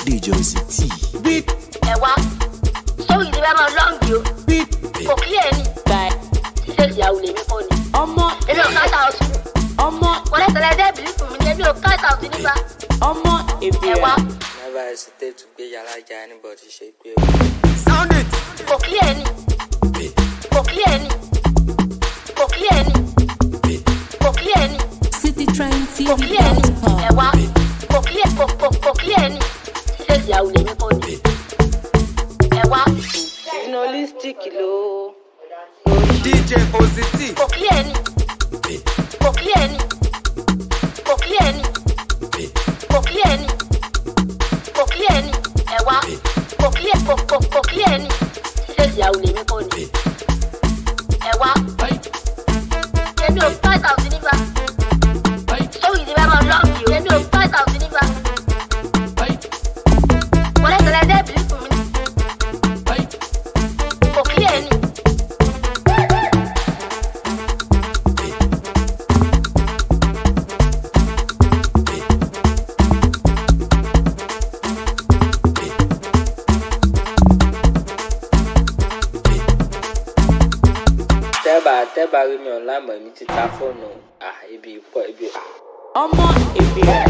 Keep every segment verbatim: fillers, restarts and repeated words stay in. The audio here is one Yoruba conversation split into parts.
D J Ozzy. Beat. Ẹ̀wá. Sórí ìdí bá máa lọ́ǹgì o. Beat. Kò kílẹ̀ ni. Bye. Ṣé ìyàwó lèmi kọ́ ni? Ọmọ. Èmi ò káta ọ̀sùn. Ọmọ. Wọlé tẹ̀lé débìlì fún mi ni èmi ò káta ọ̀sùn nígbà. Ọmọ èbìrà. Ẹ̀wá. Never hesitate to gbé yàrá ja anybody ṣe pé o. Sound it. Kò kílẹ̀ ni. Kò kílẹ̀ ni. Kò kílẹ̀ ni. Kò kílẹ̀ ni. City Train T Kò V kílẹ̀ ni. dot com. Ẹ̀wá. Kò kílẹ̀ kò kò kò kílẹ̀ ni. Ṣé ìyàwó lèmi kọ́ ni? Ẹ̀wá. Journalistic ló. D J Ozzy. Kò kílẹ̀ ni. Kò kílẹ̀ ni. Kò kílẹ̀ ni. Kò kílẹ̀ ni. Kò kílẹ̀ ni. Ẹ̀wá. Kò kílẹ̀ kò kò kò kílẹ̀ ni. Ṣé ìyàwó lèmi kọ́ ni? Ẹ̀wá. Èmi ò káta ọ̀sùn nígbà. Sórí ìdí bá máa lọ́ǹgì o. Èmi ò káta ọ̀sùn nígbà. Wọlé tẹ̀lé débìlì fún mi ni. Kò kílẹ̀ ni. Tẹ́bà tẹ́bà rí mi online mọ̀ èmi ti ta fóònù. Ah, ibi pọ̀ ibi. Ọmọ èbìrà.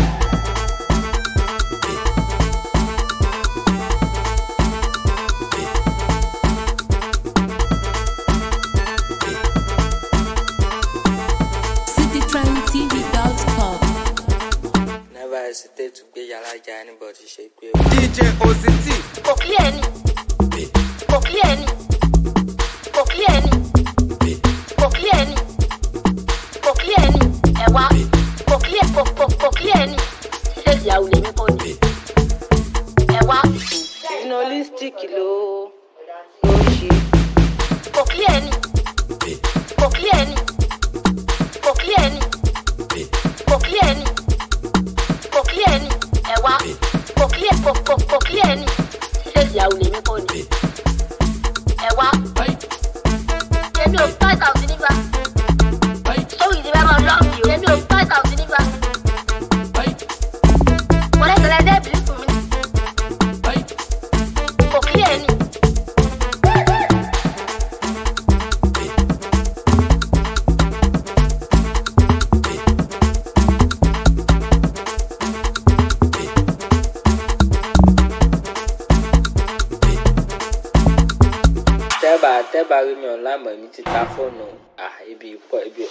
City Train T V dot com. Never hesitate to gbé yàrá ja anybody ṣe pé o. D J Ozzy. Kò kílẹ̀ ni. Kò kílẹ̀ ni. Kò kílẹ̀ ni. Kò kílẹ̀ ni. Kò kílẹ̀ ni. Ẹ̀wá. Kò kílẹ̀ kò kò kò kílẹ̀ ni. Ṣé ìyàwó lèmi kọ́ ni? Ẹ̀wá. Journalistic ló. Ló ṣe. Kò kílẹ̀ ni. Kò kílẹ̀ ni. Kò kílẹ̀ ni. Kò kílẹ̀ ni. Kò kílẹ̀ ni. Ẹ̀wá. Kò kílẹ̀ kò kò kò kílẹ̀ ni. Ṣé ìyàwó lèmi kọ́ ni? Ẹ̀wá. Èmi ò káta ọ̀sùn nígbà. Sórí ìdí bá máa lọ́ǹgì o. Èmi ò káta ọ̀sùn nígbà. Wọlé tẹ̀lé débìlì fún mi ni. Kò kílẹ̀ ni. Tẹ́bà tẹ́bà rí mi online mọ̀ èmi ti ta fóònù. Ah, ibi pọ̀ ibi.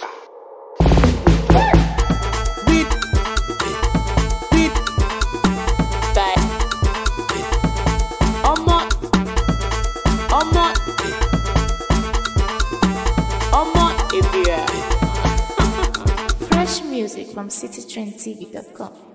Beat. Beat. Bye. Ọmọ. Ọmọ. Ọmọ èbìrà. Fresh music from City Train T V dot com.